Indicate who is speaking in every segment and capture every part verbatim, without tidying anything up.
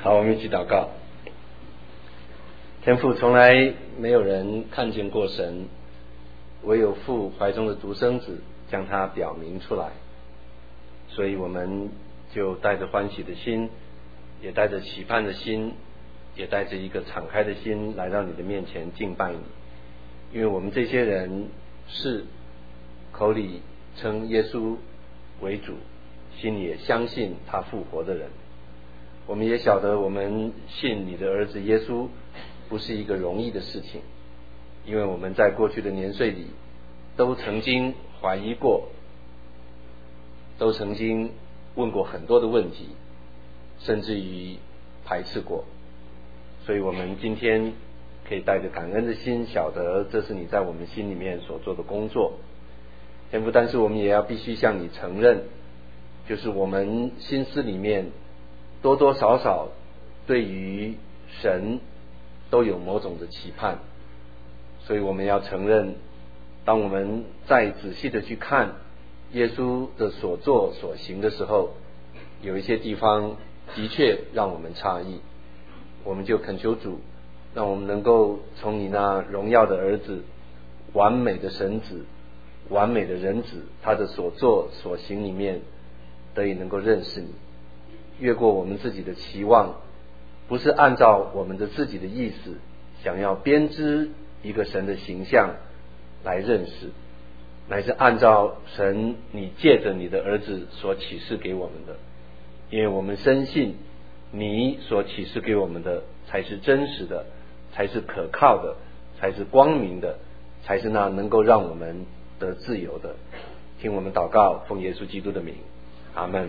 Speaker 1: 好，我们一起祷告。天父，从来没有人看见过神，唯有父怀中的独生子将他表明出来，所以我们就带着欢喜的心，也带着期盼的心，也带着一个敞开的心来到你的面前敬拜你。因为我们这些人是口里称耶稣为主，心里也相信他复活的人。我们也晓得我们信你的儿子耶稣不是一个容易的事情，因为我们在过去的年岁里都曾经怀疑过，都曾经问过很多的问题，甚至于排斥过。所以我们今天可以带着感恩的心，晓得这是你在我们心里面所做的工作。天父，但是我们也要必须向你承认，就是我们心思里面多多少少对于神都有某种的期盼，所以我们要承认，当我们再仔细的去看耶稣的所作所行的时候，有一些地方的确让我们诧异，我们就恳求主，让我们能够从你那荣耀的儿子，完美的神子，完美的人子，他的所作所行里面得以能够认识你，越过我们自己的期望，不是按照我们的自己的意思想要编织一个神的形象来认识，乃是按照神你借着你的儿子所启示给我们的。因为我们深信你所启示给我们的才是真实的，才是可靠的，才是光明的，才是那能够让我们得自由的。听我们祷告，奉耶稣基督的名，阿们。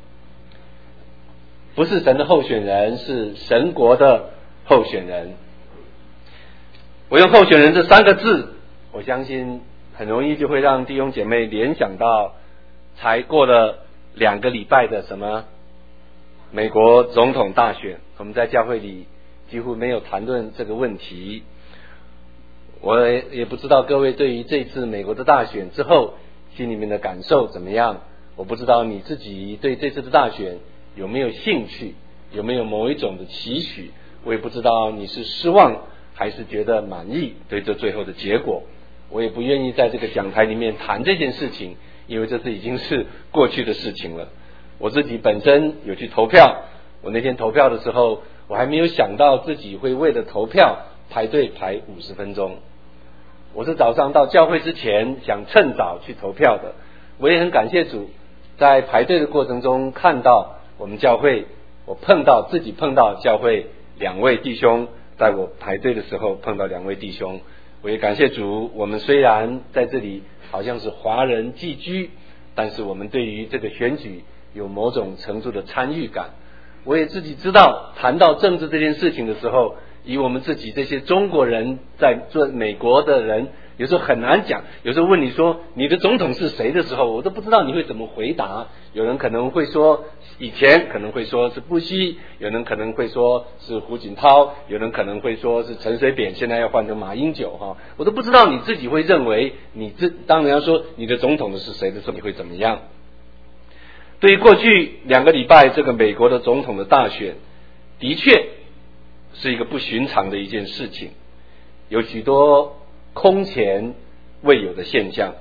Speaker 1: 不是神的候选人，是神国的候选人。我用候选人这三个字，我相信很容易就会让弟兄姐妹联想到才过了两个礼拜的什么美国总统大选。我们在教会里几乎没有谈论这个问题。我也不知道各位对于这次美国的大选之后心里面的感受怎么样，我不知道你自己对这次的大选有没有兴趣，有没有某一种的期许，我也不知道你是失望还是觉得满意对这最后的结果。我也不愿意在这个讲台里面谈这件事情，因为这是已经是过去的事情了。我自己本身有去投票，我那天投票的时候，我还没有想到自己会为了投票排队排五十分钟。我是早上到教会之前想趁早去投票的。我也很感谢主，在排队的过程中看到我们教会，我碰到自己碰到教会两位弟兄，在我排队的时候碰到两位弟兄。我也感谢主，我们虽然在这里好像是华人寄居，但是我们对于这个选举有某种程度的参与感。我也自己知道，谈到政治这件事情的时候，以我们自己这些中国人在做美国的人，有时候很难讲。有时候问你说你的总统是谁的时候，我都不知道你会怎么回答。有人可能会说以前可能会说是布希，有人可能会说是胡锦涛，有人可能会说是陈水扁，现在要换成马英九哈，我都不知道你自己会认为你这当人家说你的总统的是谁的时候，你会怎么样？对于过去两个礼拜这个美国的总统的大选，的确是一个不寻常的一件事情，有许多空前未有的现象。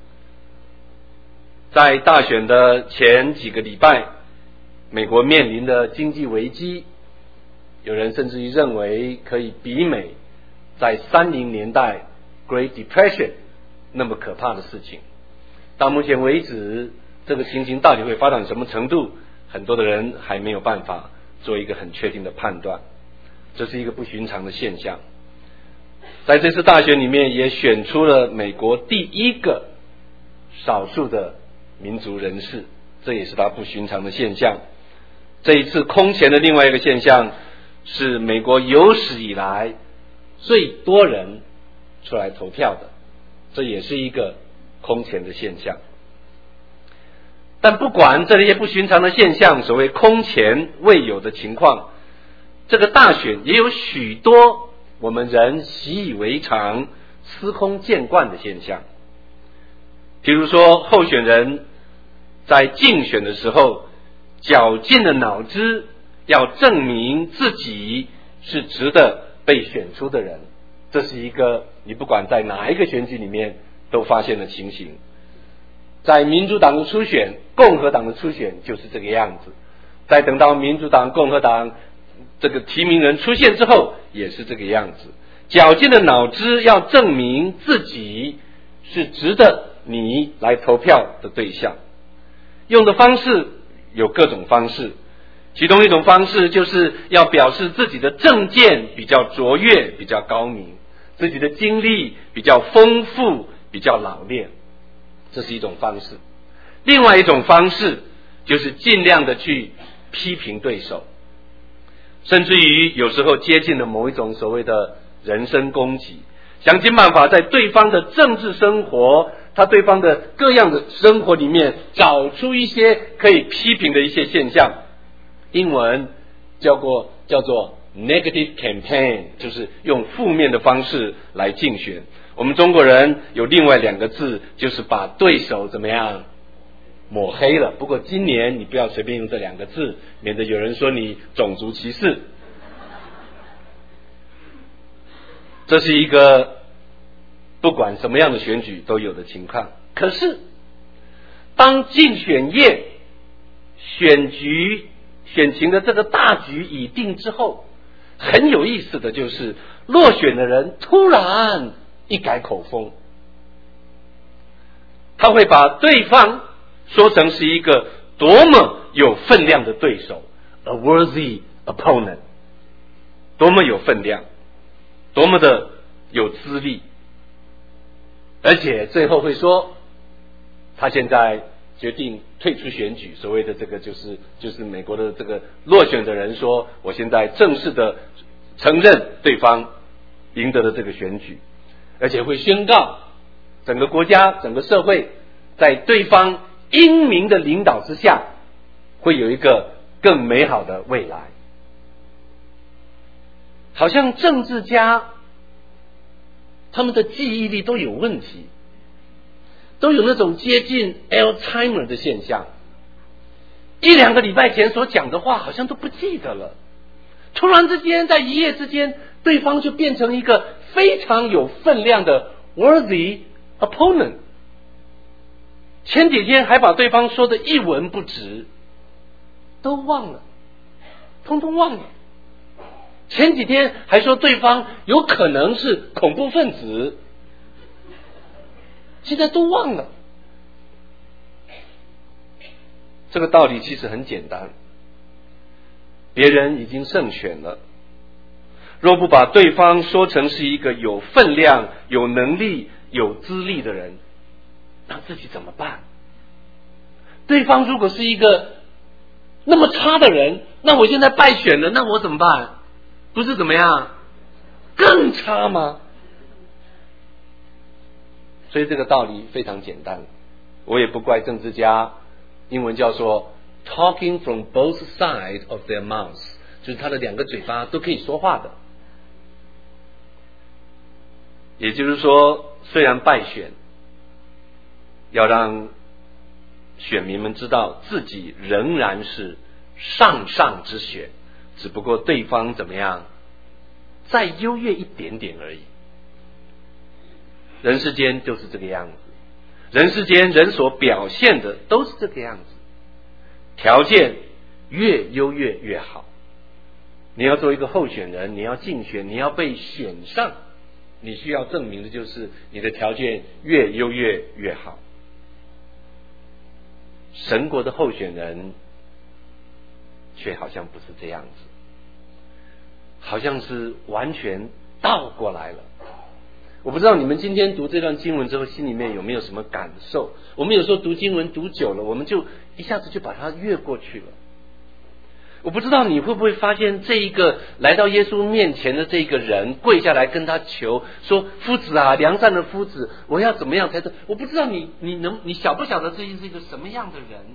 Speaker 1: 在大选的前几个礼拜，美国面临的经济危机，有人甚至于认为可以媲美在三零年代 Great Depression 那么可怕的事情。到目前为止，这个情形到底会发展什么程度，很多的人还没有办法做一个很确定的判断。这是一个不寻常的现象。在这次大选里面，也选出了美国第一个少数的民族人士，这也是他不寻常的现象。这一次空前的另外一个现象是美国有史以来最多人出来投票的，这也是一个空前的现象。但不管这些不寻常的现象，所谓空前未有的情况，这个大选也有许多我们人习以为常、司空见惯的现象。比如说，候选人在竞选的时候绞尽了脑汁要证明自己是值得被选出的人。这是一个你不管在哪一个选举里面都发现的情形。在民主党的初选，共和党的初选就是这个样子，再等到民主党共和党这个提名人出现之后也是这个样子，绞尽了脑汁要证明自己是值得你来投票的对象。用的方式有各种方式，其中一种方式就是要表示自己的政见比较卓越，比较高明，自己的经历比较丰富，比较老练，这是一种方式。另外一种方式就是尽量的去批评对手，甚至于有时候接近了某一种所谓的人身攻击，想尽办法在对方的政治生活，他对方的各样的生活里面找出一些可以批评的一些现象。英文叫过叫做 negative campaign， 就是用负面的方式来竞选。我们中国人有另外两个字，就是把对手怎么样抹黑了。不过今年你不要随便用这两个字，免得有人说你种族歧视。这是一个不管什么样的选举都有的情况。可是当竞选夜选举选情的这个大局已定之后，很有意思的就是落选的人突然一改口风，他会把对方说成是一个多么有分量的对手， a worthy opponent， 多么有分量，多么的有资历，而且最后会说他现在决定退出选举，所谓的这个就是就是美国的这个落选的人说，我现在正式的承认对方赢得了这个选举，而且会宣告整个国家整个社会在对方英明的领导之下会有一个更美好的未来。好像政治家他们的记忆力都有问题，都有那种接近 Alzheimer 的现象，一两个礼拜前所讲的话好像都不记得了，突然之间在一夜之间对方就变成一个非常有分量的 worthy opponent， 前几天还把对方说的一文不值，都忘了，通通忘了。前几天还说对方有可能是恐怖分子，现在都忘了。这个道理其实很简单，别人已经胜选了，若不把对方说成是一个有分量、有能力、有资历的人，那自己怎么办？对方如果是一个那么差的人，那我现在败选了，那我怎么办？不是怎么样更差吗？所以这个道理非常简单，我也不怪政治家，英文叫做 talking from both sides of their mouths， 就是他的两个嘴巴都可以说话的。也就是说，虽然败选，要让选民们知道自己仍然是上上之选，只不过对方怎么样再优越一点点而已。人世间就是这个样子，人世间人所表现的都是这个样子，条件越优越越好。你要做一个候选人，你要竞选，你要被选上，你需要证明的就是你的条件越优越越好。神国的候选人却好像不是这样子，好像是完全倒过来了。我不知道你们今天读这段经文之后心里面有没有什么感受。我们有时候读经文读久了，我们就一下子就把它越过去了。我不知道你会不会发现，这一个来到耶稣面前的这个人跪下来跟他求说，夫子啊，良善的夫子，我要怎么样才是？我不知道你你能你晓不晓得这是一个什么样的人。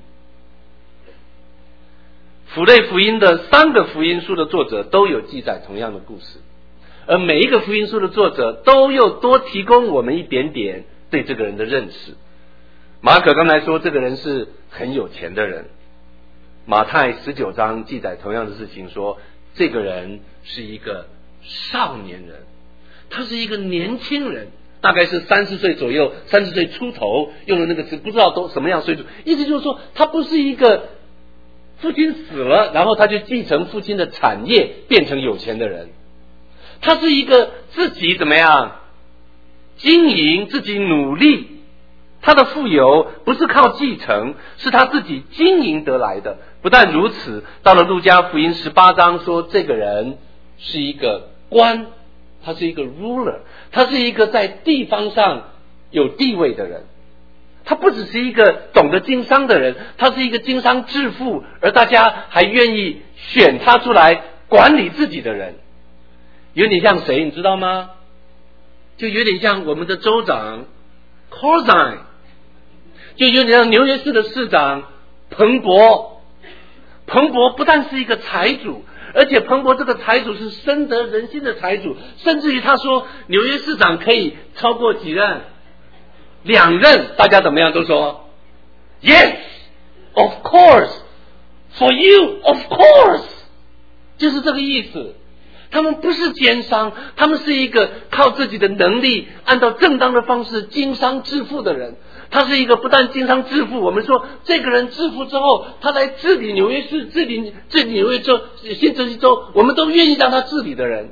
Speaker 1: 符类福音的三个福音书的作者都有记载同样的故事，而每一个福音书的作者都又多提供我们一点点对这个人的认识。马可刚才说这个人是很有钱的人， 马太十九章记载同样的事情，说这个人是一个少年人，他是一个年轻人，大概是三十岁左右，三十岁出头，用的那个词不知道都什么样岁数，意思就是说他不是一个父亲死了然后他就继承父亲的产业变成有钱的人，他是一个自己怎么样经营，自己努力，他的富有不是靠继承，是他自己经营得来的。不但如此，到了路加福音十八章说这个人是一个官，他是一个 ruler， 他是一个在地方上有地位的人，他不只是一个懂得经商的人，他是一个经商致富，而大家还愿意选他出来管理自己的人。有点像谁你知道吗？就有点像我们的州长 Corzine， 就有点像纽约市的市长彭博。彭博不但是一个财主，而且彭博这个财主是深得人心的财主，甚至于他说纽约市长可以超过几任？两任。大家怎么样都说 Yes of course for you of course， 就是这个意思。他们不是奸商，他们是一个靠自己的能力按照正当的方式经商致富的人。他是一个不但经商致富，我们说这个人致富之后他来治理纽约市，治理治理纽约州、新泽西州，我们都愿意让他治理的人。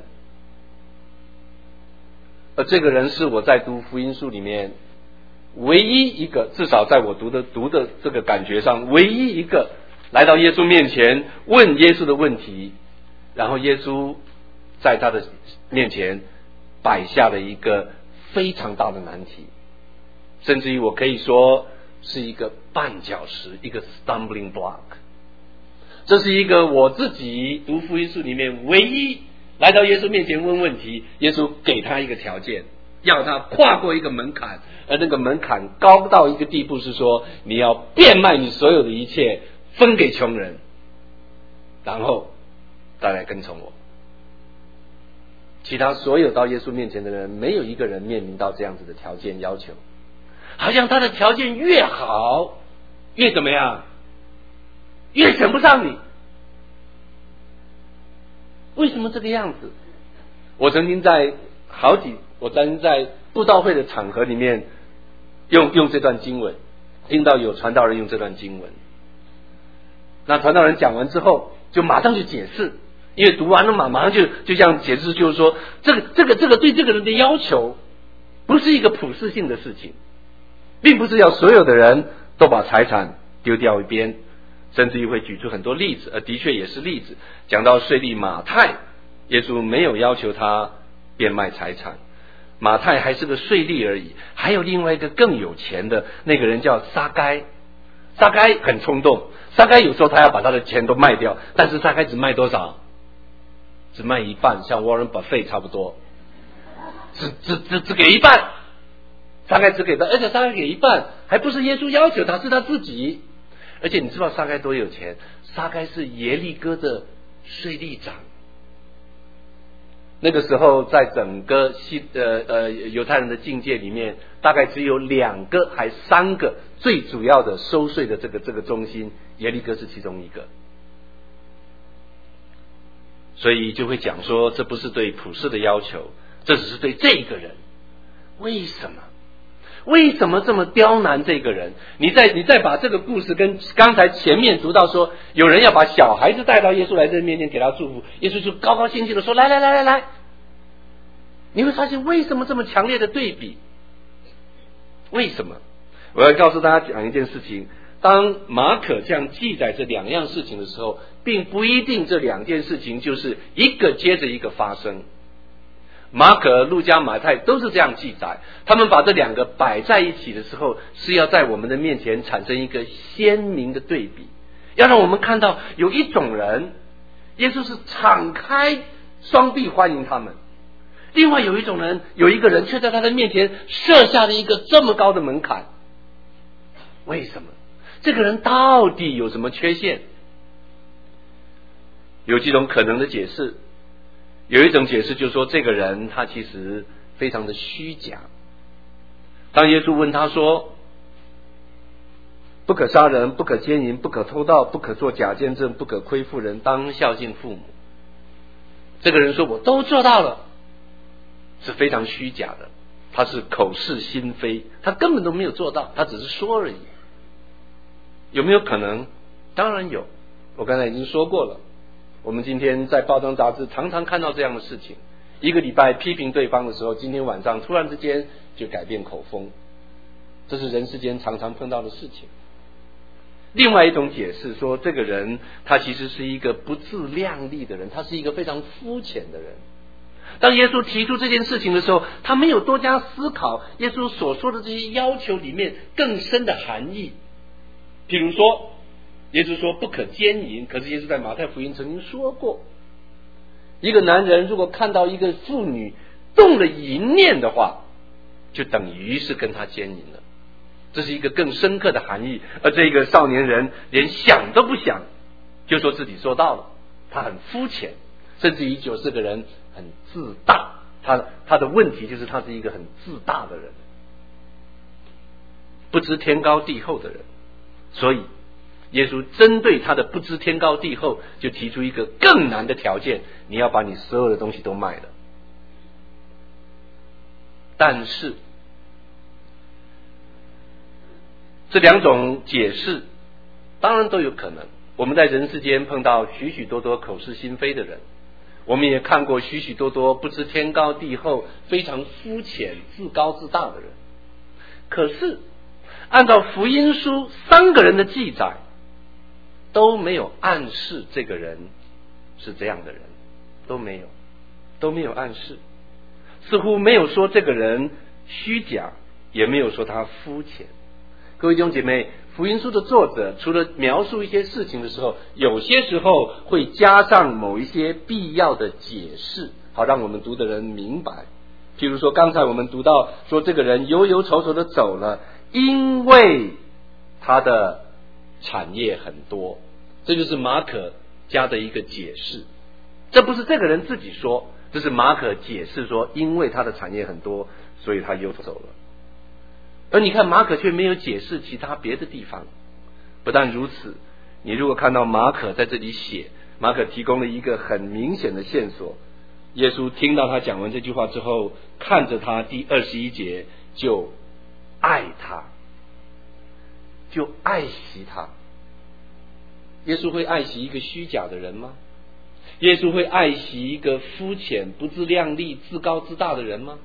Speaker 1: 而这个人是我在读福音书里面唯一一个，至少在我读的读的这个感觉上唯一一个来到耶稣面前问耶稣的问题，然后耶稣在他的面前摆下了一个非常大的难题，甚至于我可以说是一个绊脚石，一个 stumbling block。 这是一个我自己读福音书里面唯一来到耶稣面前问问题，耶稣给他一个条件，要他跨过一个门槛，而那个门槛高到一个地步，是说你要变卖你所有的一切分给穷人，然后再来跟从我。其他所有到耶稣面前的人，没有一个人面临到这样子的条件要求，好像他的条件越好越怎么样，越选不上你。为什么这个样子？我曾经在好几我曾经在布道会的场合里面用用这段经文，听到有传道人用这段经文，那传道人讲完之后就马上去解释，因为读完了嘛，马上就就这样解释，就是说这个这个这个对这个人的要求不是一个普世性的事情，并不是要所有的人都把财产丢掉一边，甚至于会举出很多例子，而的确也是例子。讲到税吏马太，耶稣没有要求他变卖财产，马太还是个税吏而已。还有另外一个更有钱的那个人叫撒该，撒该很冲动，撒该有时候他要把他的钱都卖掉，但是撒该只卖多少？只卖一半，像 Warren Buffett 差不多，只只只只给一半，撒该只给他，而且撒该给一半还不是耶稣要求他，是他自己。而且你知道撒该多有钱？撒该是耶利哥的税吏长。那个时候在整个西呃呃犹太人的境界里面，大概只有两个还三个最主要的收税的这个这个中心，耶利哥是其中一个。所以就会讲说，这不是对普世的要求，这只是对这一个人。为什么？为什么这么刁难这个人？你再你再把这个故事跟刚才前面读到说，有人要把小孩子带到耶稣来这面前给他祝福，耶稣就高高兴兴的说：来来来来来。你会发现为什么这么强烈的对比？为什么？我要告诉大家讲一件事情，当马可这样记载这两样事情的时候，并不一定这两件事情就是一个接着一个发生。马可、路加、马太都是这样记载，他们把这两个摆在一起的时候，是要在我们的面前产生一个鲜明的对比，要让我们看到有一种人，耶稣是敞开双臂欢迎他们；另外有一种人，有一个人却在他的面前设下了一个这么高的门槛。为什么？这个人到底有什么缺陷？有几种可能的解释。有一种解释就是说，这个人他其实非常的虚假。当耶稣问他说， 不可杀人，不可奸淫，不可偷盗，不可作假见证，不可亏负人，当孝敬父母。这个人说我都做到了，是非常虚假的，他是口是心非，他根本都没有做到，他只是说而已。有没有可能？当然有，我刚才已经说过了，我们今天在报章杂志常常看到这样的事情，一个礼拜批评对方的时候，今天晚上突然之间就改变口风，这是人世间常常碰到的事情。另外一种解释说，这个人他其实是一个不自量力的人，他是一个非常肤浅的人。当耶稣提出这件事情的时候，他没有多加思考耶稣所说的这些要求里面更深的含义。譬如说，耶稣说不可奸淫，可是耶稣在马太福音曾经说过，一个男人如果看到一个妇女动了淫念的话，就等于是跟他奸淫了。这是一个更深刻的含义，而这个少年人连想都不想，就说自己做到了，他很肤浅，甚至于就是个人很自大，他他的问题就是他是一个很自大的人，不知天高地厚的人。所以耶稣针对他的不知天高地厚，就提出一个更难的条件，你要把你所有的东西都卖了。但是这两种解释当然都有可能，我们在人世间碰到许许多多口是心非的人，我们也看过许许多多不知天高地厚、非常肤浅、自高自大的人。可是按照福音书三个人的记载，都没有暗示这个人是这样的人，都没有都没有暗示，似乎没有说这个人虚假，也没有说他肤浅。各位弟兄姐妹，福音书的作者除了描述一些事情的时候，有些时候会加上某一些必要的解释，好让我们读的人明白。譬如说刚才我们读到说这个人忧忧愁愁的走了，因为他的产业很多，这就是马可加的一个解释。这不是这个人自己说，这是马可解释说因为他的产业很多，所以他忧愁走了。而你看马可却没有解释其他别的地方。不但如此，你如果看到马可在这里写，马可提供了一个很明显的线索。耶稣听到他讲完这句话之后，看着他，第二十一节就爱他，就爱惜他。耶稣会爱惜一个虚假的人吗？耶稣会爱惜一个肤浅、不自量力、自高自大的人吗？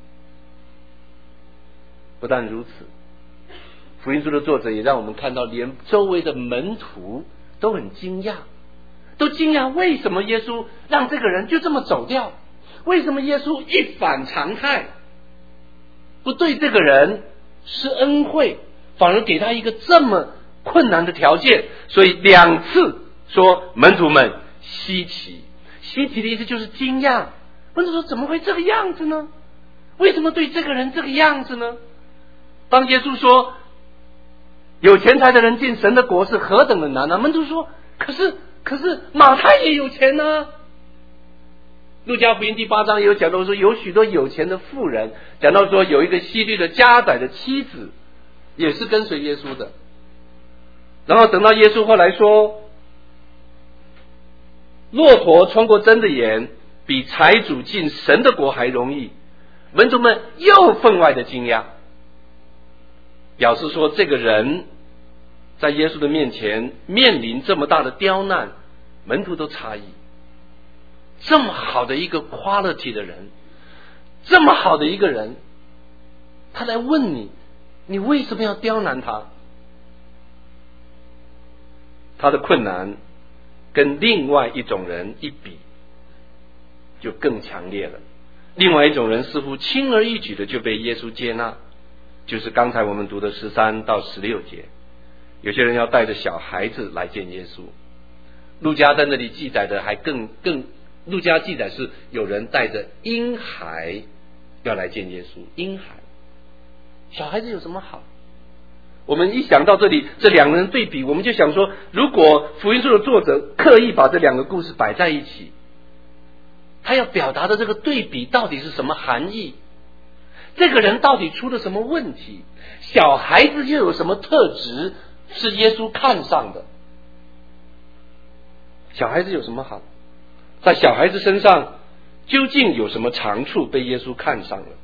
Speaker 1: 不但如此，福音书的作者也让我们看到，连周围的门徒都很惊讶，都惊讶为什么耶稣让这个人就这么走掉，为什么耶稣一反常态，不对这个人施恩惠，反而给他一个这么困难的条件。所以两次说门徒们稀奇，稀奇的意思就是惊讶。门徒说怎么会这个样子呢？为什么对这个人这个样子呢？当耶稣说有钱财的人进神的国是何等的难啊，门徒说可是可是马太也有钱啊。路加福音第八章也有讲到说，有许多有钱的富人，讲到说有一个希律的家宰的妻子也是跟随耶稣的。然后等到耶稣后来说，骆驼穿过针的眼比财主进神的国还容易，门徒们又分外的惊讶，表示说这个人在耶稣的面前面临这么大的刁难，门徒都诧异。这么好的一个 quality 的人，这么好的一个人，他来问你，你为什么要刁难他？他的困难跟另外一种人一比就更强烈了。另外一种人似乎轻而易举的就被耶稣接纳，就是刚才我们读的十三到十六节。有些人要带着小孩子来见耶稣，路加在那里记载的还更更路加记载是有人带着婴孩要来见耶稣。婴孩，小孩子有什么好？我们一想到这里这两个人对比，我们就想说，如果福音书的作者刻意把这两个故事摆在一起，他要表达的这个对比到底是什么含义？这个人到底出了什么问题？小孩子又有什么特质是耶稣看上的。小孩子有什么好？在小孩子身上究竟有什么长处被耶稣看上了？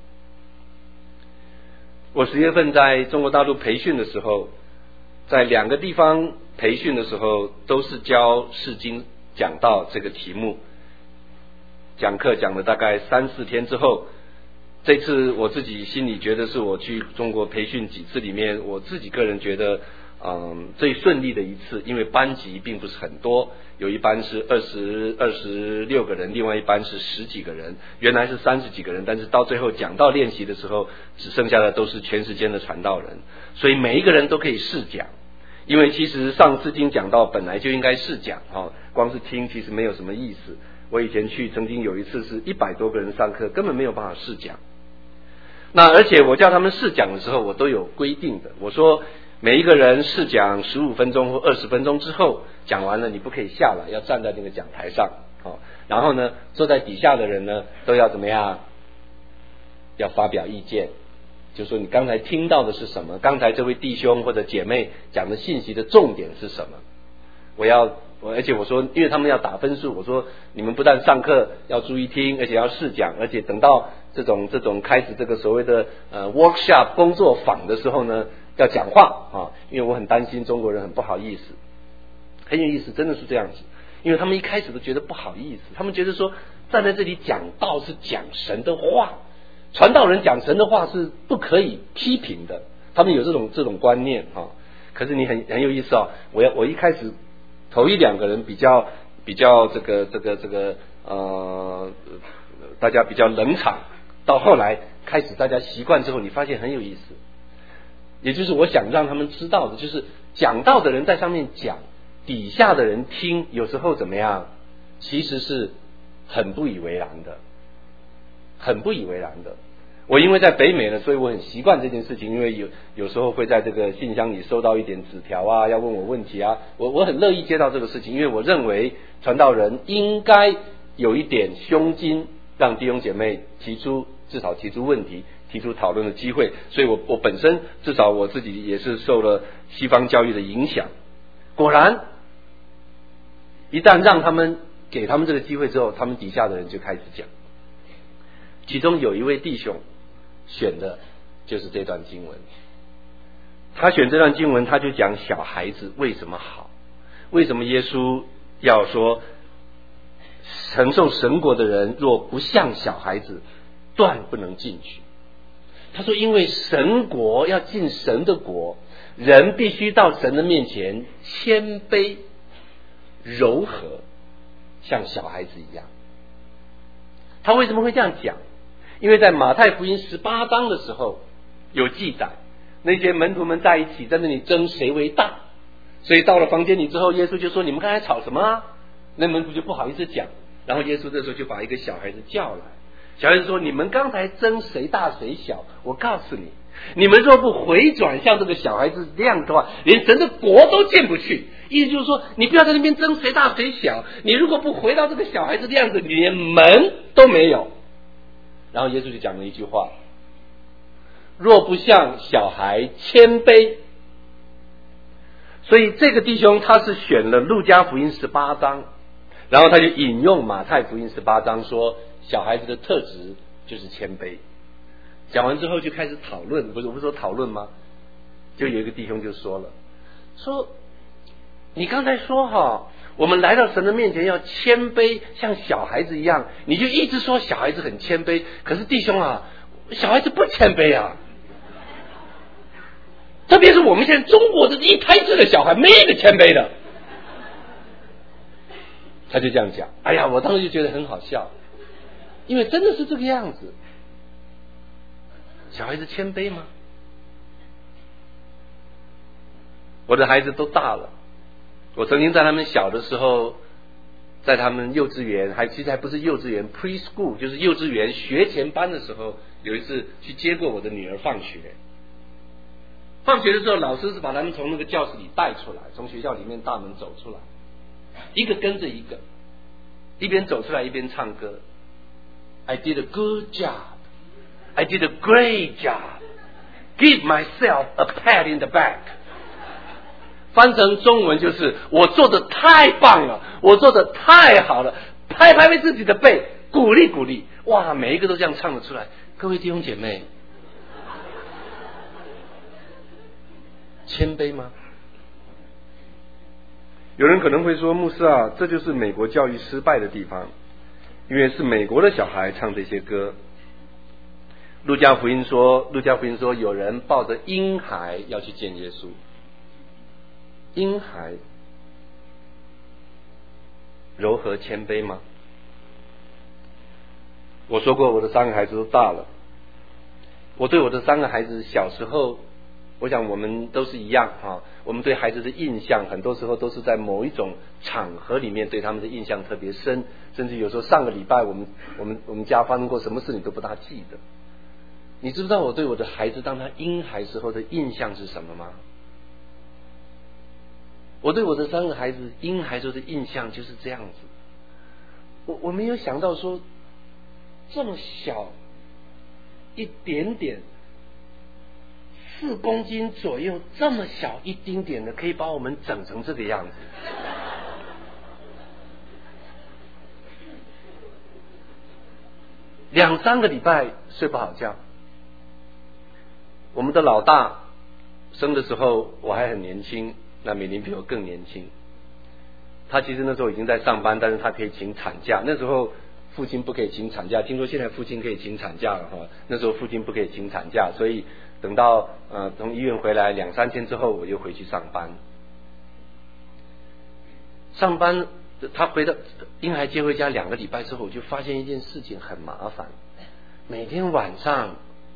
Speaker 1: 我十月份在中国大陆培训的时候，在两个地方培训的时候，都是教释经讲到这个题目，讲课讲了大概三四天之后，这次我自己心里觉得是我去中国培训几次里面，我自己个人觉得嗯最顺利的一次，因为班级并不是很多，有一班是二十二十六个人，另外一班是十几个人，原来是三十几个人，但是到最后讲道练习的时候，只剩下的都是全时间的传道人，所以每一个人都可以试讲。因为其实上次经讲道本来就应该试讲，哦，光是听其实没有什么意思。我以前去曾经有一次是一百多个人上课，根本没有办法试讲。那而且我叫他们试讲的时候，我都有规定的，我说每一个人试讲十五分钟或二十分钟之后，讲完了你不可以下来，要站在那个讲台上，哦，然后呢，坐在底下的人呢都要怎么样？要发表意见。就说你刚才听到的是什么？刚才这位弟兄或者姐妹讲的信息的重点是什么？我要我而且我说，因为他们要打分数，我说你们不但上课要注意听，而且要试讲，而且等到这种这种开始这个所谓的呃 workshop 工作坊的时候呢，要讲话啊，因为我很担心中国人很不好意思，很有意思，真的是这样子，因为他们一开始都觉得不好意思，他们觉得说站在这里讲道是讲神的话。传道人讲神的话是不可以批评的，他们有这种这种观念啊。可是你很很有意思哦，我要我一开始头一两个人比较比较这个这个这个呃，大家比较冷场，到后来开始大家习惯之后，你发现很有意思。也就是我想让他们知道的，就是讲道的人在上面讲，底下的人听，有时候怎么样，其实是很不以为然的。很不以为然的。我因为在北美呢，所以我很习惯这件事情，因为有有时候会在这个信箱里收到一点纸条啊，要问我问题啊，我我很乐意接到这个事情，因为我认为传道人应该有一点胸襟，让弟兄姐妹提出至少提出问题，提出讨论的机会，所以我我本身至少我自己也是受了西方教育的影响。果然，一旦让他们给他们这个机会之后，他们底下的人就开始讲。其中有一位弟兄选的就是这段经文，他选这段经文，他就讲小孩子为什么好，为什么耶稣要说承受神国的人若不像小孩子，断不能进去。他说因为神国要进神的国，人必须到神的面前谦卑柔和，像小孩子一样。他为什么会这样讲？因为在马太福音十八章的时候有记载，那些门徒们在一起在那里争谁为大，所以到了房间里之后，耶稣就说你们刚才吵什么啊？那门徒就不好意思讲，然后耶稣这时候就把一个小孩子叫来，小孩子说你们刚才争谁大谁小，我告诉你，你们若不回转像这个小孩子这样的话，连神的国都进不去。意思就是说，你不要在那边争谁大谁小，你如果不回到这个小孩子的样子，你连门都没有。然后耶稣就讲了一句话，若不像小孩谦卑。所以这个弟兄他是选了路加福音十八章，然后他就引用马太福音十八章说小孩子的特质就是谦卑。讲完之后就开始讨论，不是我不是说讨论吗？就有一个弟兄就说了，说你刚才说哈，我们来到神的面前要谦卑，像小孩子一样，你就一直说小孩子很谦卑，可是弟兄啊，小孩子不谦卑啊。特别是我们现在中国的一胎制的小孩，没一个谦卑的。他就这样讲，哎呀，我当时就觉得很好笑，因为真的是这个样子。小孩子谦卑吗？我的孩子都大了，我曾经在他们小的时候，在他们幼稚园，还其实还不是幼稚园 preschool， 就是幼稚园学前班的时候，有一次去接过我的女儿放学。放学的时候，老师是把他们从那个教室里带出来，从学校里面大门走出来，一个跟着一个，一边走出来一边唱歌。I did a good job. I did a great job. Give myself a pat in the back. 翻成中文就是我做的太棒了，我做的太好了，拍拍自己的背，鼓励鼓励。哇，每一个都这样唱得出来。各位弟兄姐妹，谦卑吗？有人可能会说，牧师啊，这就是美国教育失败的地方，因为是美国的小孩唱这些歌。路加福音说，路加福音说，有人抱着婴孩要去见耶稣。婴孩柔和谦卑吗？我说过，我的三个孩子都大了。我对我的三个孩子小时候，我想我们都是一样啊。我们对孩子的印象，很多时候都是在某一种场合里面对他们的印象特别深，甚至有时候上个礼拜我们我们我们家发生过什么事，你都不大记得。你知不知道我对我的孩子当他婴孩时候的印象是什么吗？我对我的三个孩子婴孩时候的印象就是这样子。我我没有想到说，这么小一点点，四公斤左右，这么小一丁点的，可以把我们整成这个样子。两三个礼拜睡不好觉。我们的老大生的时候我还很年轻，那美玲比我更年轻。他其实那时候已经在上班，但是他可以请产假。那时候父亲不可以请产假，听说现在父亲可以请产假了哈。那时候父亲不可以请产假，所以等到呃从医院回来两三天之后，我就回去上班。上班他回到婴孩接回家两个礼拜之后，我就发现一件事情很麻烦。每天晚上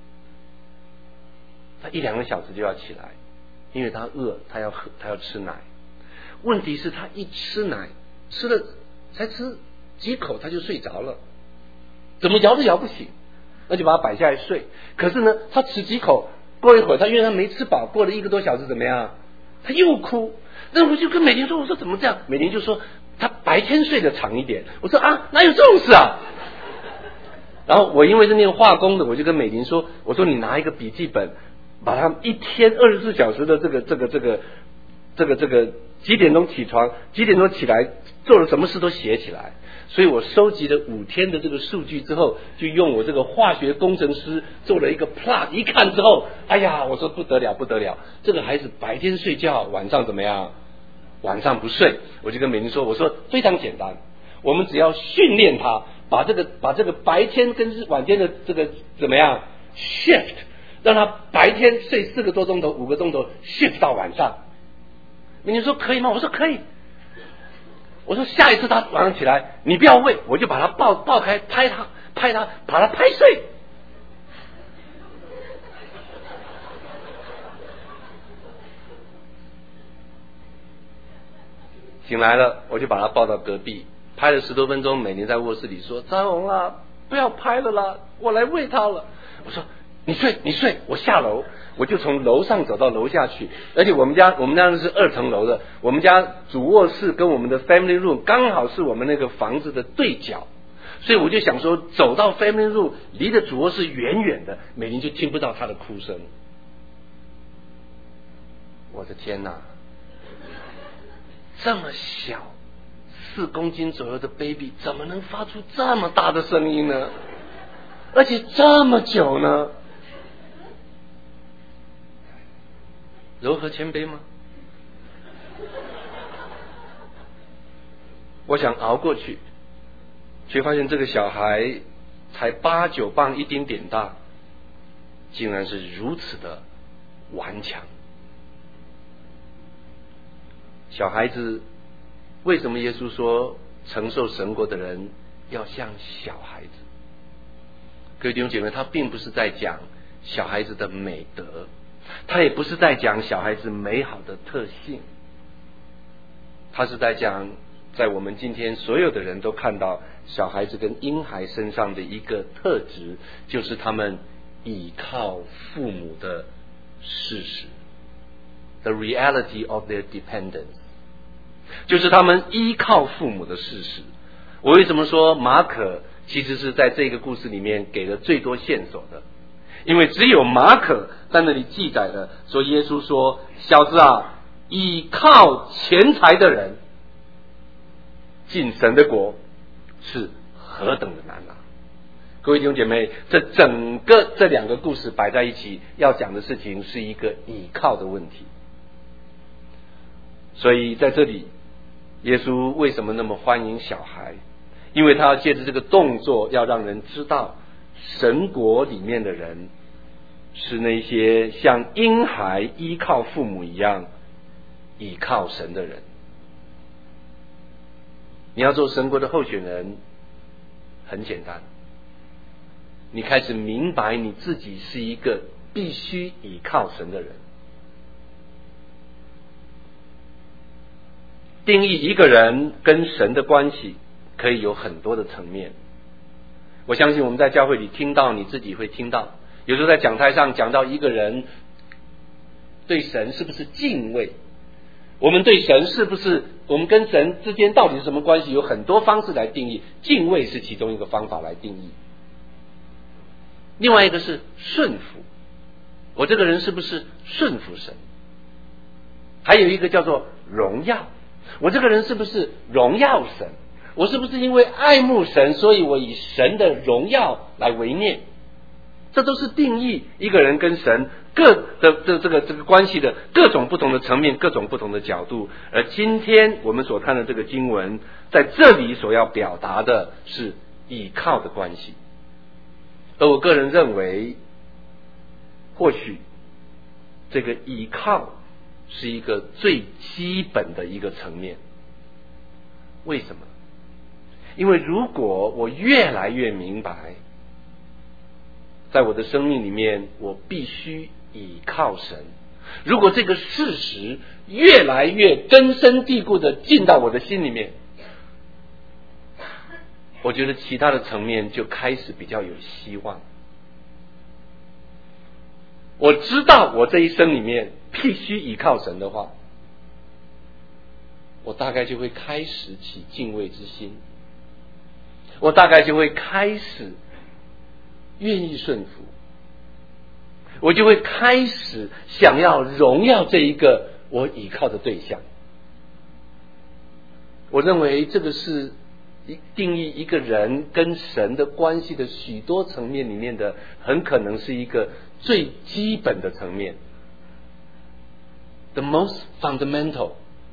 Speaker 1: 他一两个小时就要起来，因为他饿，他要喝，他要吃奶。问题是，他一吃奶，吃了才吃几口他就睡着了，怎么摇都摇不醒，那就把他摆下来睡。可是呢，他吃几口，过一会儿他因为他没吃饱，过了一个多小时怎么样？他又哭。那我就跟美玲说，我说怎么这样？美玲就说他白天睡得长一点。我说啊，哪有这种事啊？然后我因为是念化工的，我就跟美玲说，我说你拿一个笔记本，把他一天二十四小时的这个这个这个这个这个几点钟起床，几点钟起来，做了什么事都写起来。所以我收集了五天的这个数据之后，就用我这个化学工程师做了一个 plot， 一看之后，哎呀，我说不得了不得了，这个孩子白天睡觉，晚上怎么样？晚上不睡。我就跟美玲说，我说非常简单，我们只要训练他，把这个把这个白天跟晚天的这个怎么样 shift， 让他白天睡四个多钟头五个钟头 shift 到晚上。美玲说可以吗？我说可以。我说下一次他晚上起来，你不要喂，我就把他抱抱开，拍他拍他，把他拍睡。醒来了，我就把他抱到隔壁，拍了十多分钟。美玲在卧室里说：“张红啊，不要拍了啦，我来喂他了。”我说：“你睡，你睡。”我下楼，我就从楼上走到楼下去，而且我们家我们家是二层楼的，我们家主卧室跟我们的 family room 刚好是我们那个房子的对角，所以我就想说，走到 family room 离着主卧室远远的，美玲就听不到他的哭声。我的天哪！这么小，四公斤左右的 baby 怎么能发出这么大的声音呢？而且这么久呢？柔和谦卑吗？我想熬过去，却发现这个小孩才八九磅一丁点大，竟然是如此的顽强。小孩子，为什么耶稣说承受神国的人要像小孩子？各位弟兄姐妹，他并不是在讲小孩子的美德，他也不是在讲小孩子美好的特性，他是在讲在我们今天所有的人都看到小孩子跟婴孩身上的一个特质，就是他们倚靠父母的事实， the reality of their dependence， 就是他们依靠父母的事实。我为什么说马可其实是在这个故事里面给了最多线索的？因为只有马可在那里记载了说，耶稣说：“小子啊， 倚靠钱财的人进神的国是何等的难啊！各位弟兄姐妹，这整个这两个故事摆在一起，要讲的事情是一个倚靠的问题。所以在这里，耶稣为什么那么欢迎小孩？因为他要借着这个动作，要让人知道神国里面的人是那些像婴孩依靠父母一样倚靠神的人。你要做神国的候选人，很简单，你开始明白你自己是一个必须倚靠神的人。定义一个人跟神的关系可以有很多的层面。我相信我们在教会里听到，你自己会听到，有时候在讲台上讲到一个人对神是不是敬畏，我们对神是不是，我们跟神之间到底是什么关系，有很多方式来定义，敬畏是其中一个方法来定义。另外一个是顺服，我这个人是不是顺服神？还有一个叫做荣耀，我这个人是不是荣耀神？我是不是因为爱慕神，所以我以神的荣耀来为念？这都是定义一个人跟神各的这这个这个关系的各种不同的层面，各种不同的角度。而今天我们所看的这个经文，在这里所要表达的是倚靠的关系。而我个人认为，或许这个倚靠是一个最基本的一个层面。为什么？因为如果我越来越明白，在我的生命里面我必须倚靠神，如果这个事实越来越根深蒂固的进到我的心里面，我觉得其他的层面就开始比较有希望。我知道我这一生里面必须倚靠神的话，我大概就会开始起敬畏之心，我大概就会开始愿意顺服，我就会开始想要荣耀这一个我倚靠的对象。我认为这个是定义一个人跟神的关系的许多层面里面的，很可能是一个最基本的层面， the most fundamental。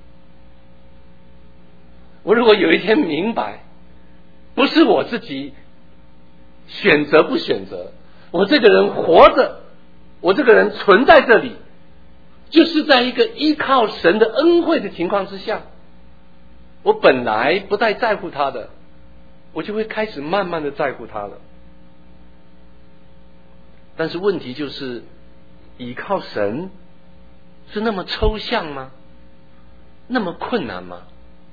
Speaker 1: 我如果有一天明白，不是我自己选择不选择，我这个人活着，我这个人存在这里，就是在一个依靠神的恩惠的情况之下，我本来不太在乎他的，我就会开始慢慢的在乎他了。但是问题就是，依靠神是那么抽象吗？那么困难吗？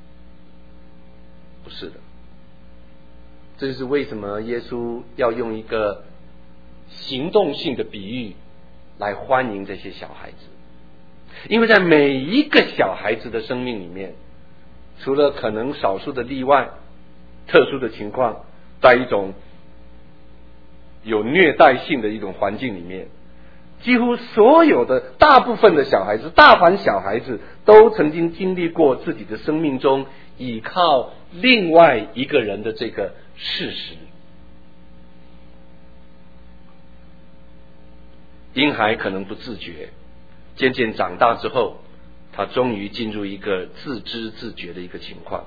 Speaker 1: 不是的。这就是为什么耶稣要用一个行动性的比喻来欢迎这些小孩子。因为在每一个小孩子的生命里面，除了可能少数的例外，特殊的情况，在一种有虐待性的一种环境里面，几乎所有的大部分的小孩子，大凡小孩子都曾经经历过自己的生命中依靠另外一个人的这个事实。婴孩可能不自觉，渐渐长大之后，他终于进入一个自知自觉的一个情况。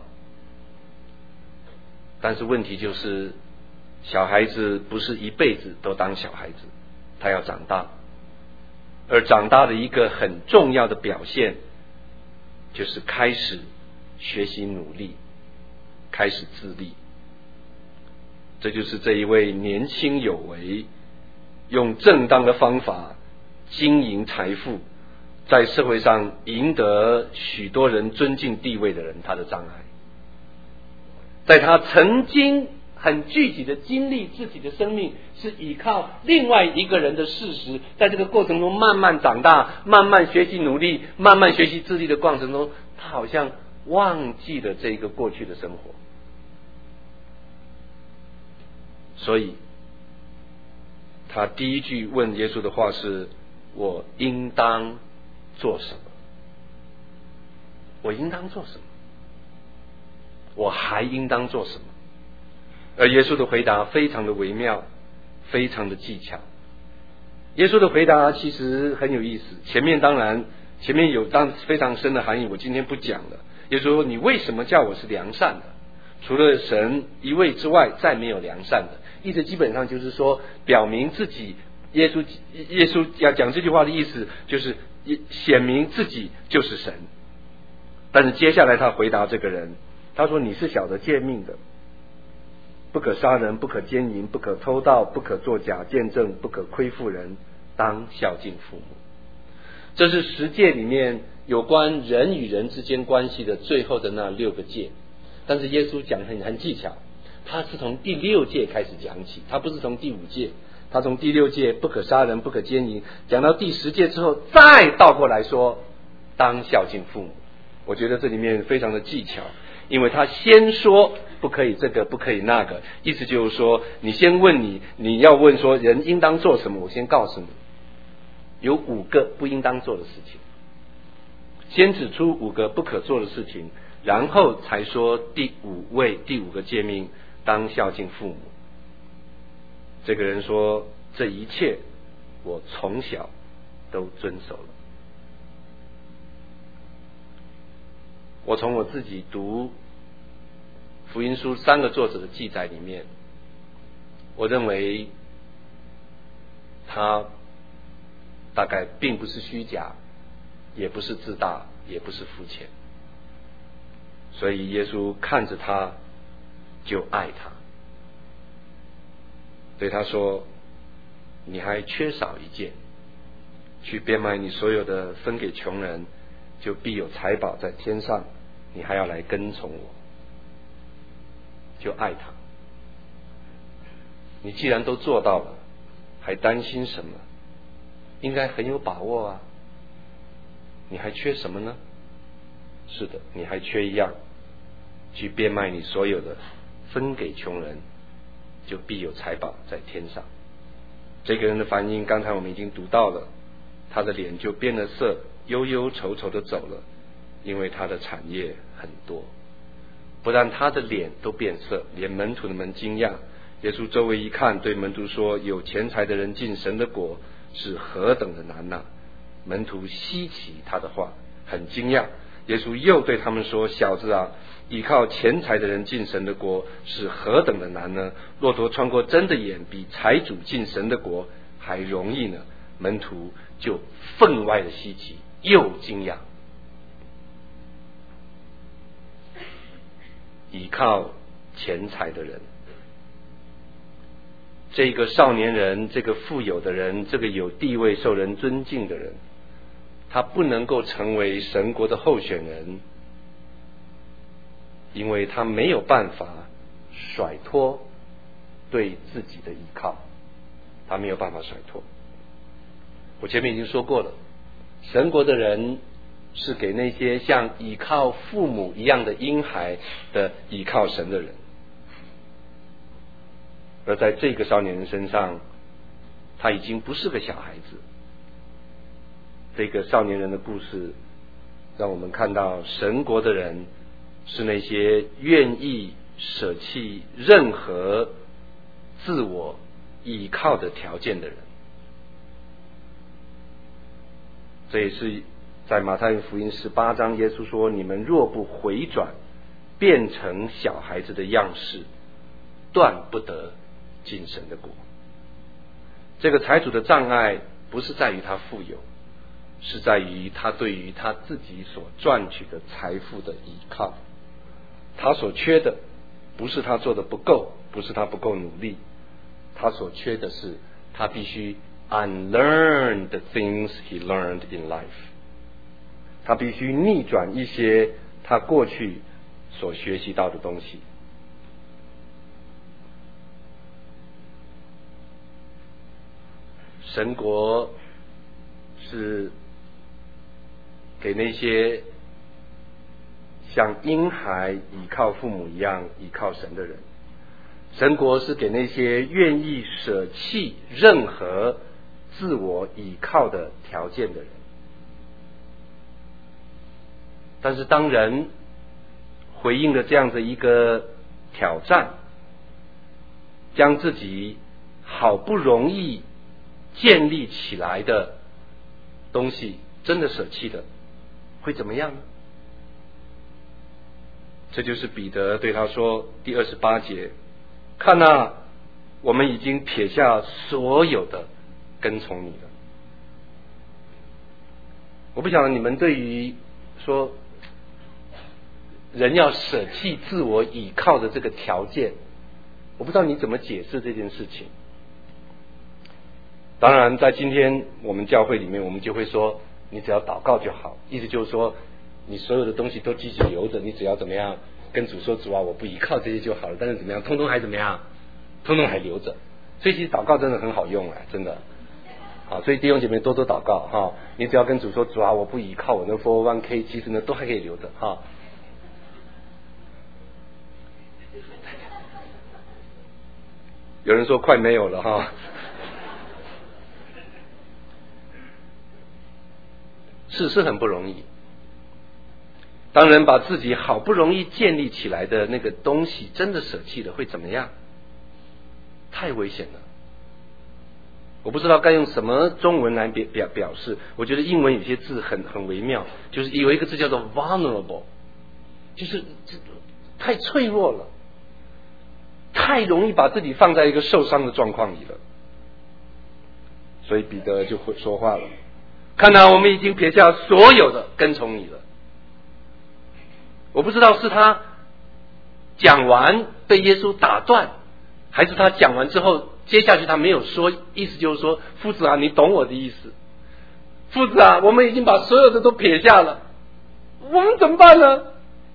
Speaker 1: 但是问题就是，小孩子不是一辈子都当小孩子，他要长大。而长大的一个很重要的表现，就是开始学习努力，开始自立。这就是这一位年轻有为，用正当的方法经营财富，在社会上赢得许多人尊敬地位的人，他的障碍。在他曾经很具体的经历自己的生命是依靠另外一个人的事实，在这个过程中慢慢长大，慢慢学习努力，慢慢学习自立的过程中，他好像忘记了这个过去的生活。所以他第一句问耶稣的话是：我应当做什么？ 我应当做什么？我还应当做什么？而耶稣的回答非常的微妙，非常的技巧。耶稣的回答其实很有意思，前面当然前面有当非常深的含义，我今天不讲了。耶稣说：“你为什么叫我是良善的？除了神一位之外，再没有良善的。”意思基本上就是说，表明自己。耶稣耶稣要讲这句话的意思，就是显明自己就是神。但是接下来他回答这个人，他说：“你是晓得诫命的，不可杀人，不可奸淫，不可偷盗，不可作假见证，不可亏负人，当孝敬父母。”这是十诫里面有关人与人之间关系的最后的那六个诫。但是耶稣讲很很技巧，他是从第六诫开始讲起，他不是从第五诫。他从第六诫不可杀人不可奸淫讲到第十诫之后，再倒过来说当孝敬父母。我觉得这里面非常的技巧，因为他先说不可以这个不可以那个，意思就是说你先问你你要问说人应当做什么，我先告诉你有五个不应当做的事情，先指出五个不可做的事情，然后才说第五位第五个诫命当孝敬父母。这个人说：“这一切我从小都遵守了。”我从我自己读福音书三个作者的记载里面，我认为他大概并不是虚假，也不是自大，也不是肤浅。所以耶稣看着他就爱他，对他说：“你还缺少一件，去变卖你所有的分给穷人，就必有财宝在天上，你还要来跟从我。”就爱他。你既然都做到了，还担心什么？应该很有把握啊。你还缺什么呢？是的，你还缺一样，去变卖你所有的分给穷人，就必有财宝在天上。这个人的反应刚才我们已经读到了，他的脸就变了色，忧忧愁愁的走了，因为他的产业很多。不但他的脸都变色，连门徒们惊讶。耶稣周围一看，对门徒说：“有钱财的人进神的国是何等的难呐！”门徒稀奇他的话，很惊讶。耶稣又对他们说：“小子啊，依靠钱财的人进神的国是何等的难呢？骆驼穿过针的眼，比财主进神的国还容易呢。”门徒就分外的稀奇，又惊讶。依靠钱财的人，这个少年人，这个富有的人，这个有地位受人尊敬的人，他不能够成为神国的候选人，因为他没有办法甩脱对自己的依靠，他没有办法甩脱。我前面已经说过了，神国的人是给那些像倚靠父母一样的婴孩的倚靠神的人。而在这个少年人身上，他已经不是个小孩子。这个少年人的故事让我们看到，神国的人是那些愿意舍弃任何自我倚靠的条件的人。这也是在马太福音十八章，耶稣说：“你们若不回转，变成小孩子的样式，断不得进神的国。”这个财主的障碍不是在于他富有，是在于他对于他自己所赚取的财富的依靠。他所缺的不是他做的不够，不是他不够努力，他所缺的是他必须 unlearn the things he learned in life。 他必须逆转一些他过去所学习到的东西。神国是给那些像婴孩倚靠父母一样倚靠神的人，神国是给那些愿意舍弃任何自我倚靠的条件的人。 但是当人回应了这样的一个挑战，将自己好不容易建立起来的东西真的舍弃的，会怎么样呢？这就是彼得对他说，第二十八节，看哪，我们已经撇下所有的跟从你了。我不晓得你们对于说人要舍弃自我倚靠的这个条件，我不知道你怎么解释这件事情。当然在今天我们教会里面，我们就会说你只要祷告就好，意思就是说你所有的东西都继续留着，你只要怎么样跟主说，主啊我不依靠这些就好了，但是怎么样通通还怎么样，通通还留着。所以其实祷告真的很好用啊，真的。好，所以弟兄姐妹多多祷告哈，你只要跟主说，主啊我不依靠我那 四零一 k， 其实呢都还可以留着哈。有人说快没有了哈。是是很不容易。当人把自己好不容易建立起来的那个东西真的舍弃了，会怎么样？太危险了。我不知道该用什么中文来表表表示，我觉得英文有些字很很微妙，就是有一个字叫做 vulnerable， 就是太脆弱了，太容易把自己放在一个受伤的状况里了。所以彼得就会说话了，看到我们已经撇下所有的跟从你了。我不知道是他讲完被耶稣打断，还是他讲完之后接下去他没有说，意思就是说，夫子啊，你懂我的意思。夫子啊，我们已经把所有的都撇下了，我们怎么办呢？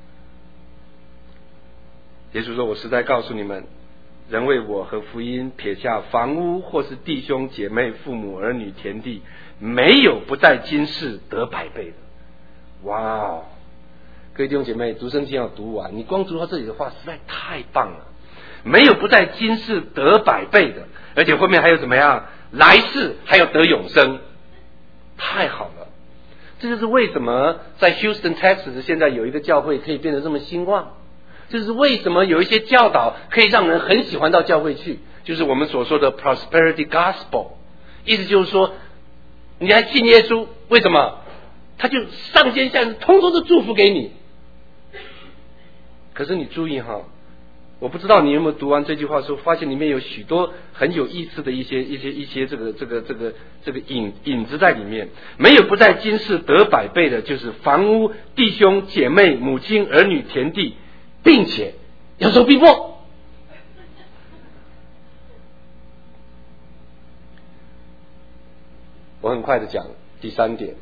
Speaker 1: 耶稣说，我实在告诉你们，人为我和福音撇下房屋或是弟兄姐妹父母儿女田地，没有不在今世得百倍的。哇哦，各位弟兄姐妹，读圣经要读完，你光读到这里的话实在太棒了。没有不在今世得百倍的，而且后面还有怎么样，来世还有得永生，太好了。这就是为什么在 Houston Texas 现在有一个教会可以变得这么兴旺，这是为什么有一些教导可以让人很喜欢到教会去，就是我们所说的 Prosperity Gospel， 意思就是说你还信耶稣，为什么？他就上天下通通的祝福给你。可是你注意哈，我不知道你有没有读完这句话的时候，发现里面有许多很有意思的一些一些一些这个这个这个这个影影子在里面。没有不在今世得百倍的，就是房屋、弟兄姐妹、母亲、儿女、田地，并且要受逼迫。我很快的讲第三点，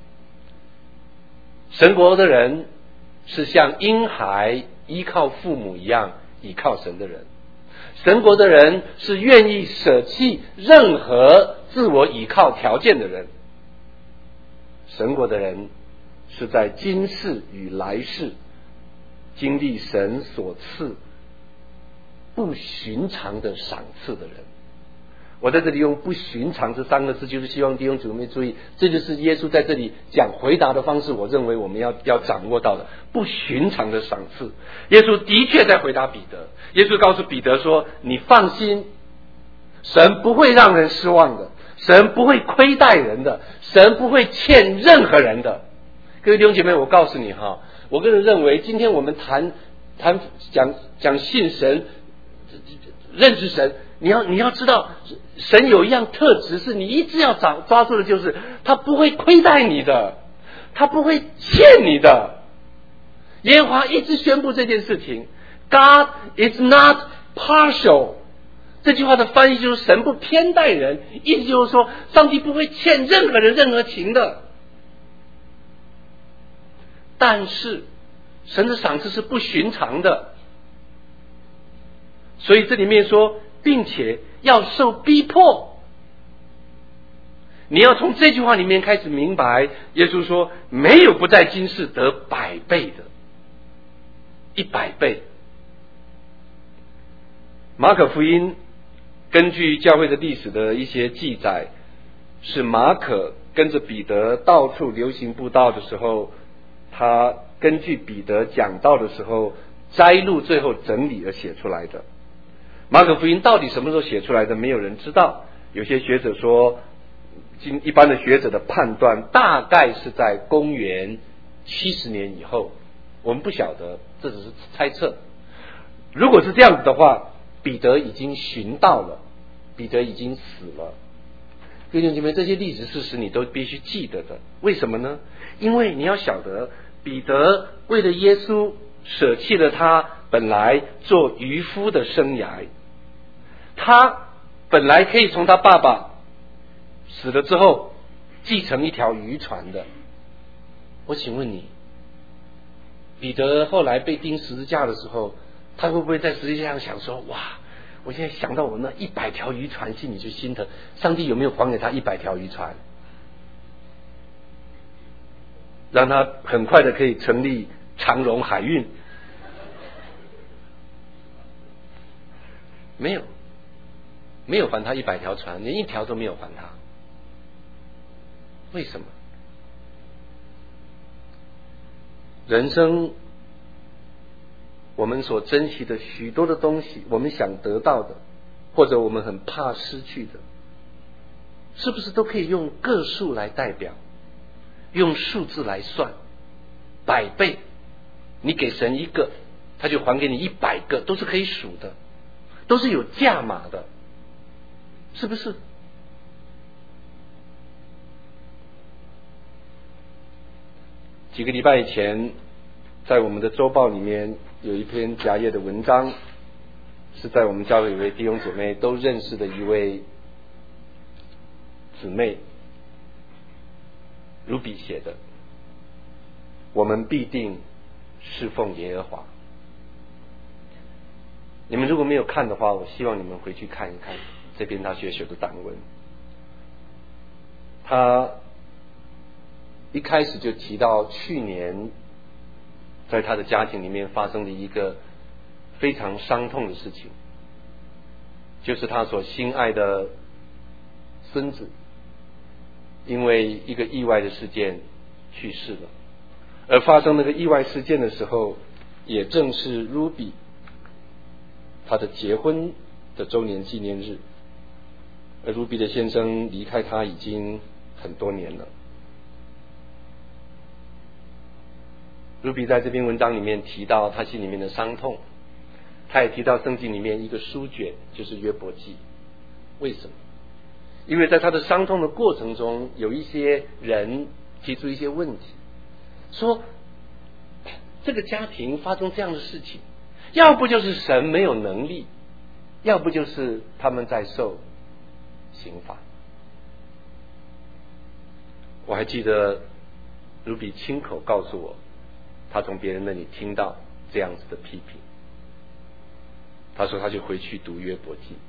Speaker 1: 神国的人是像婴孩依靠父母一样依靠神的人，神国的人是愿意舍弃任何自我依靠条件的人。神国的人是在今世与来世经历神所赐不寻常的赏赐的人。我在这里用不寻常这三个字，就是希望弟兄姊妹注意，这就是耶稣在这里讲回答的方式，我认为我们要要掌握到的不寻常的赏赐。耶稣的确在回答彼得，耶稣告诉彼得说，你放心，神不会让人失望的，神不会亏待人的，神不会欠任何人的。各位弟兄姐妹，我告诉你哈，我个人认为今天我们谈谈讲讲信神，认识神，你要你要知道，神有一样特质是你一直要抓抓住的，就是他不会亏待你的，他不会欠你的。耶和华一直宣布这件事情 ，God is not partial。这句话的翻译就是神不偏待人，意思就是说，上帝不会欠任何人任何情的。但是神的赏赐是不寻常的，所以这里面说，并且要受逼迫。你要从这句话里面开始明白，耶稣说没有不在今世得百倍的，一百倍。马可福音根据教会的历史的一些记载，是马可跟着彼得到处流行布道的时候，他根据彼得讲道的时候摘录最后整理而写出来的。马可福音到底什么时候写出来的，没有人知道。有些学者说，经一般的学者的判断大概是在公元七十年以后，我们不晓得，这只是猜测。如果是这样子的话，彼得已经寻到了，彼得已经死了。弟兄姐妹，这些历史事实你都必须记得的。为什么呢？因为你要晓得，彼得为了耶稣舍弃了他本来做渔夫的生涯，他本来可以从他爸爸死了之后继承一条渔船的。我请问你，彼得后来被钉十字架的时候，他会不会在十字架上想说，哇，我现在想到我那一百条渔船，心里就心疼，上帝有没有还给他一百条渔船，让他很快的可以成立长荣海运？没有，没有还他一百条船，连一条都没有还他。为什么？人生我们所珍惜的许多的东西，我们想得到的，或者我们很怕失去的，是不是都可以用个数来代表，用数字来算？百倍，你给神一个，他就还给你一百个，都是可以数的，都是有价码的，是不是？几个礼拜以前，在我们的周报里面有一篇夹页的文章，是在我们教会一位弟兄姐妹都认识的一位姊妹如比写的。我们必定侍奉耶和华。你们如果没有看的话，我希望你们回去看一看这篇他写的短文。他一开始就提到去年在他的家庭里面发生的一个非常伤痛的事情，就是他所心爱的孙子因为一个意外的事件去世了。而发生那个意外事件的时候，也正是 Ruby 他的结婚的周年纪念日，而 Ruby 的先生离开他已经很多年了。Ruby 在这篇文章里面提到他心里面的伤痛，他也提到圣经里面一个书卷，就是约伯记。为什么？因为在他的伤痛的过程中，有一些人提出一些问题，说这个家庭发生这样的事情，要不就是神没有能力，要不就是他们在受刑罚。我还记得 Ruby 亲口告诉我，他从别人那里听到这样子的批评，他说他就回去读约伯记。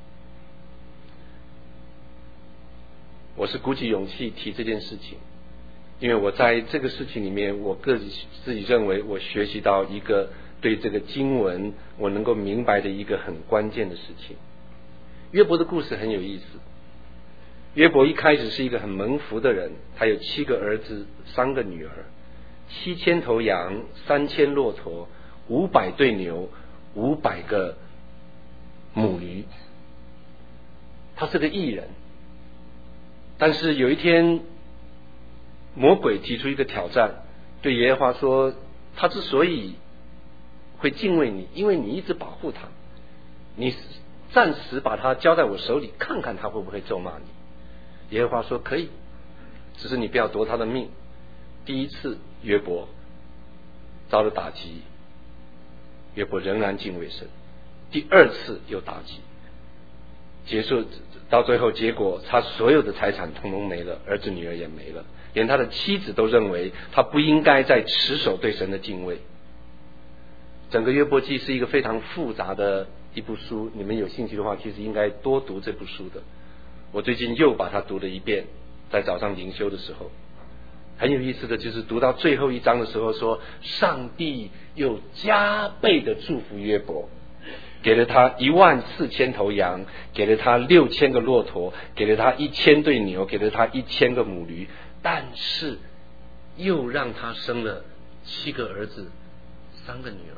Speaker 1: 我是鼓起勇气提这件事情，因为我在这个事情里面，我个人自己认为我学习到一个对这个经文我能够明白的一个很关键的事情。约伯的故事很有意思。约伯一开始是一个很蒙福的人，他有七个儿子，三个女儿，七千头羊，三千骆驼，五百对牛，五百个母驴。他是个义人。但是有一天，魔鬼提出一个挑战，对耶和华说，他之所以会敬畏你，因为你一直保护他，你暂时把他交在我手里，看看他会不会咒骂你。耶和华说可以，只是你不要夺他的命。第一次约伯遭了打击，约伯仍然敬畏神。第二次又打击，结束到最后，结果他所有的财产统统没了，儿子女儿也没了，连他的妻子都认为他不应该再持守对神的敬畏。整个约伯记是一个非常复杂的一部书，你们有兴趣的话，其实应该多读这部书的。我最近又把它读了一遍，在早上灵修的时候。很有意思的就是读到最后一章的时候说，上帝又加倍的祝福约伯，给了他一万四千头羊，给了他六千个骆驼，给了他一千对牛，给了他一千个母驴，但是又让他生了七个儿子，三个女儿。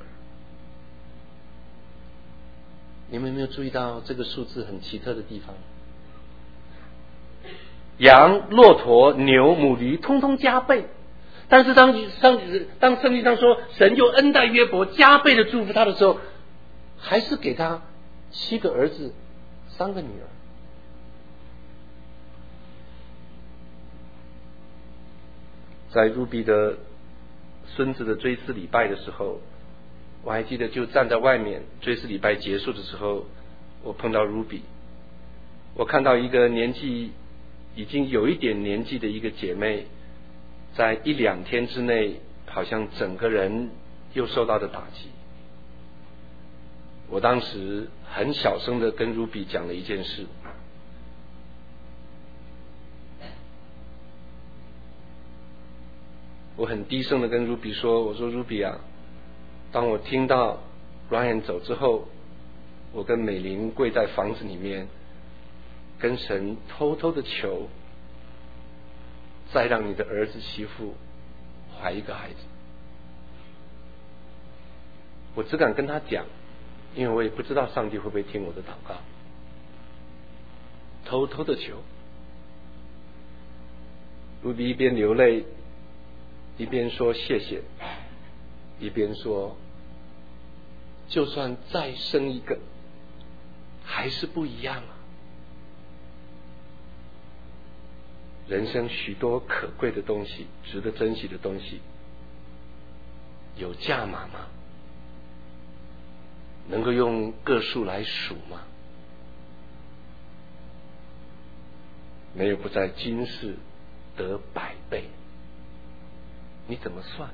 Speaker 1: 你们有没有注意到这个数字很奇特的地方？羊、骆驼、牛、母驴，通通加倍。但是当当当圣经上说神就恩待约伯，加倍的祝福他的时候，还是给他七个儿子，三个女儿。在ruby比的孙子的追思礼拜的时候，我还记得就站在外面，追思礼拜结束的时候，我碰到ruby比，我看到一个年纪已经有一点年纪的一个姐妹，在一两天之内好像整个人又受到了打击。我当时很小声的跟ruby比讲了一件事，我很低声的跟ruby比说，我说ruby比啊，当我听到 Ryan 走之后，我跟美玲跪在房子里面，跟神偷偷的求，再让你的儿子媳妇怀一个孩子。我只敢跟他讲，因为我也不知道上帝会不会听我的祷告。偷偷的求，ruby比一边流泪，一边说谢谢，一边说就算再生一个还是不一样啊。人生许多可贵的东西，值得珍惜的东西，有价码吗？能够用个数来数吗？没有不在今世得百倍，你怎么算？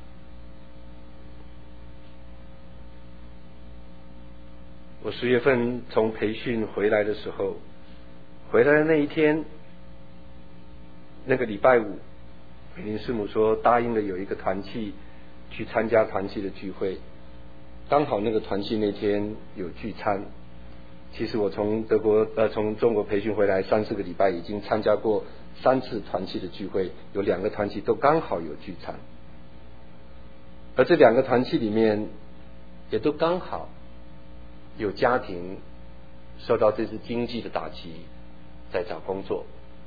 Speaker 1: 我十月份从培训回来的时候，回来的那一天，那个礼拜五，美玲师母说答应了有一个团契去参加团契的聚会，刚好那个团契那天有聚餐。其实我从德国呃从中国培训回来三四个礼拜，已经参加过三次团契的聚会，有两个团契都刚好有聚餐，而这两个团契里面也都刚好有家庭受到这次经济的打击，在找工作。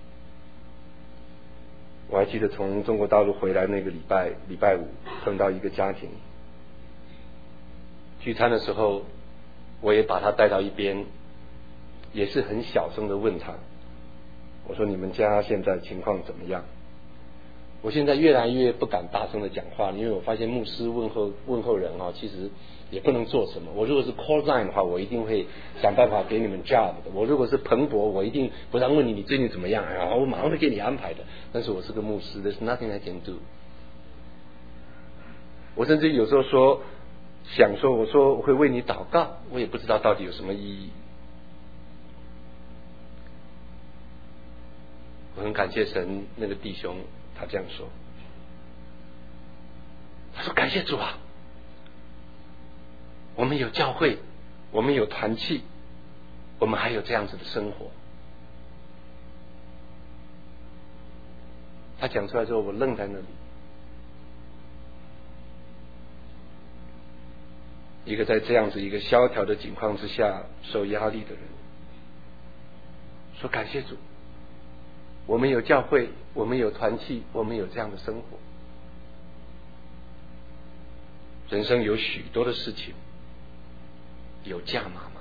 Speaker 1: 我还记得从中国大陆回来那个礼拜礼拜五碰到一个家庭，聚餐的时候我也把他带到一边，也是很小声的问他，我说你们家现在情况怎么样？我现在越来越不敢大声的讲话，因为我发现牧师问候问候人啊，其实也不能做什么。我如果是 call line 的话，我一定会想办法给你们 job 的。我如果是彭博，我一定不但问你你最近怎么样啊，我马上会给你安排的。但是我是个牧师 ，there's nothing I can do。我甚至有时候说想说，我说我会为你祷告，我也不知道到底有什么意义。我很感谢神，那个弟兄他这样说，他说感谢主啊，我们有教会，我们有团契，我们还有这样子的生活。他讲出来之后，我愣在那里。一个在这样子一个萧条的境况之下受压力的人，说感谢主，我们有教会，我们有团契，我们有这样的生活。人生有许多的事情有价码吗？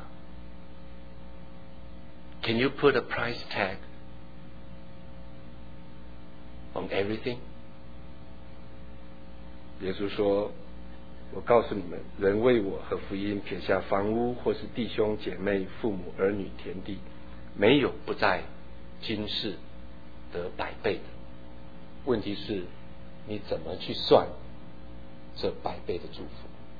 Speaker 1: Can you put a price tag on everything？ 耶稣说，我告诉你们，人为我和福音撇下房屋或是弟兄姐妹父母儿女田地，没有不在今世得百倍的。问题是你怎么去算这百倍的祝福？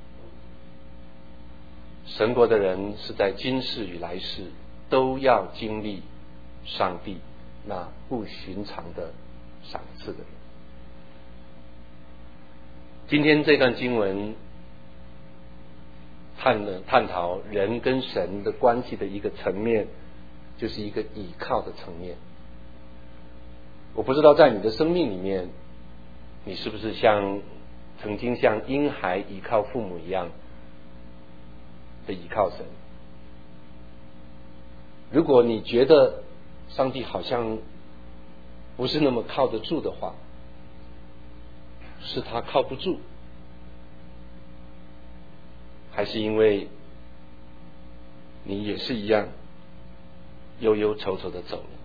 Speaker 1: 神国的人是在今世与来世都要经历上帝那不寻常的赏赐的人。今天这段经文探了探讨人跟神的关系的一个层面，就是一个倚靠的层面。我不知道在你的生命里面，你是不是像曾经像婴孩依靠父母一样的依靠神。如果你觉得上帝好像不是那么靠得住的话，是他靠不住，还是因为你也是一样忧忧愁愁的走了？